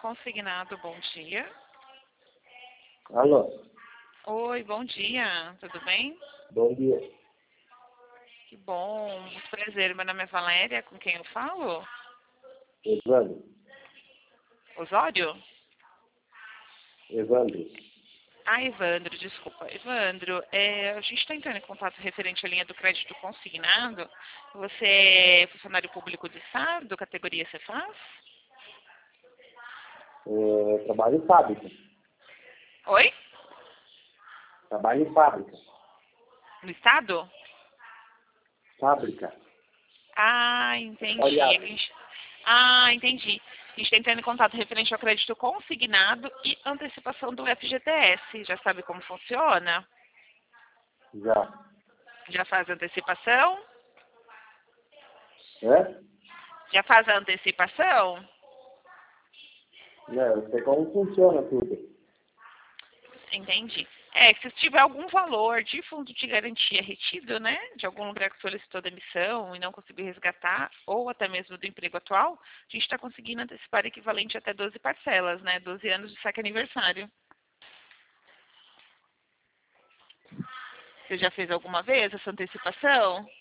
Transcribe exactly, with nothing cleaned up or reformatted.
Consignado, bom dia. Alô, Oi, bom dia, tudo bem? bom dia. Que bom, muito prazer. Meu nome é Valéria, com quem eu falo? Evandro, Osório? Evandro, Ah, Evandro, desculpa. Evandro, é, a gente está entrando em contato referente à linha do crédito consignado. Você é funcionário público do Estado, categoria Cefaz? é, trabalho em fábrica. Oi? Trabalho em fábrica. No Estado? Fábrica. Ah, entendi. Olha, A gente- Ah, entendi. A gente está entrando em contato referente ao crédito consignado e antecipação do F G T S. Já sabe como funciona? já. Já faz a antecipação? É? Já faz a antecipação? Não, eu sei como funciona tudo. Entendi. É, se tiver algum valor de fundo de garantia retido, né, de algum lugar que solicitou demissão e não conseguiu resgatar, ou até mesmo do emprego atual, a gente está conseguindo antecipar equivalente até doze parcelas, né, doze anos de saque aniversário. Você já fez alguma vez essa antecipação?